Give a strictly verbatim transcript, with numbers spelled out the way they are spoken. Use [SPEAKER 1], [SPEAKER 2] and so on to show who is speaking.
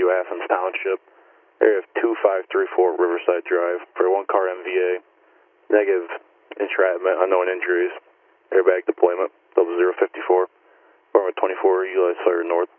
[SPEAKER 1] two, Athens Township. Area of two five three four Riverside Drive for one car M V A. Negative entrapment, unknown injuries. Airbag deployment, double zero fifty-four. Form twenty-four, utilize fire north.